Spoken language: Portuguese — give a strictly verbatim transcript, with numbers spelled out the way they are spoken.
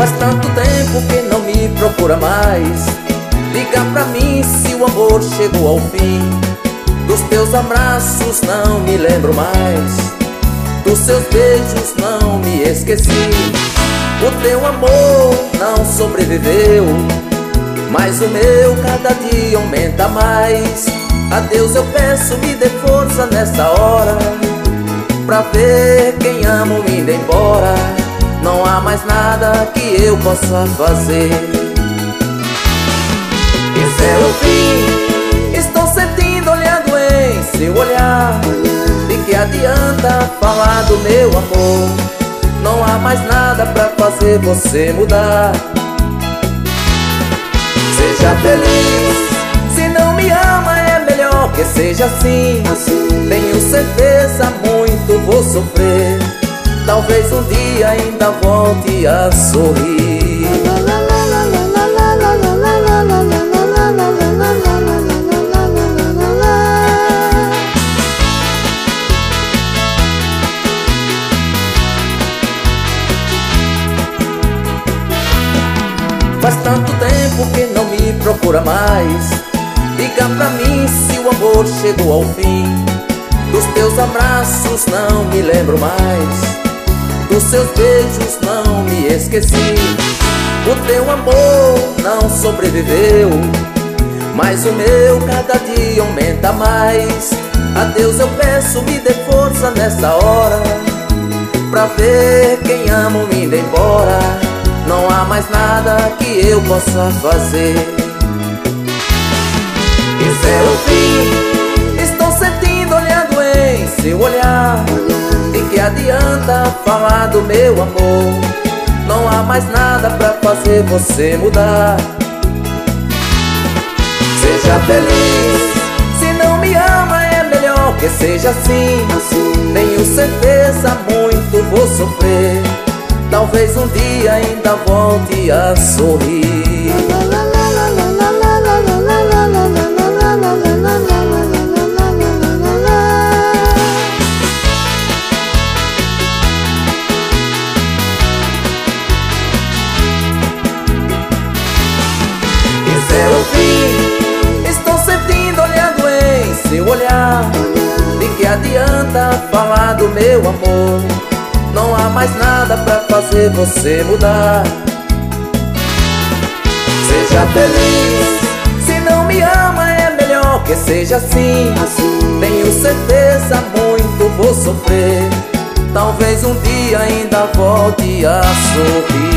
Faz tanto tempo que não me procura mais. Liga pra mim se o amor chegou ao fim. Dos teus abraços não me lembro mais, dos seus beijos não me esqueci. O teu amor não sobreviveu, mas o meu cada dia aumenta mais. A Deus eu peço, me dê força nessa hora, pra ver quem amo indo embora. Não há mais nada que eu possa fazer. Esse é o fim, estou sentindo olhando em seu olhar. De que adianta falar do meu amor? Não há mais nada pra fazer você mudar. Seja feliz, se não me ama é melhor que seja assim. Tenho certeza muito vou sofrer, talvez um dia ainda volte a sorrir. Faz tanto tempo que não me procura mais. Diga pra mim se o amor chegou ao fim. Dos teus abraços não me lembro mais, dos seus beijos não me esqueci. O teu amor não sobreviveu, mas o meu cada dia aumenta mais. A Deus eu peço, me dê força nessa hora, pra ver quem amo indo embora. Não há mais nada que eu possa fazer. Esse é o fim, estou sentindo olhando em seu olhar. De que adianta falar do meu amor? Não há mais nada pra fazer você mudar. Seja feliz, se não me ama é melhor que seja assim. Tenho certeza muito vou sofrer, talvez um dia ainda volte a sorrir. Esse é o fim, estou sentindo olhando em seu olhar. De que adianta falar do meu amor? Não há mais nada pra fazer você mudar. Seja feliz, se não me ama é melhor que seja assim. Tenho certeza muito vou sofrer, talvez um dia ainda volte a sorrir.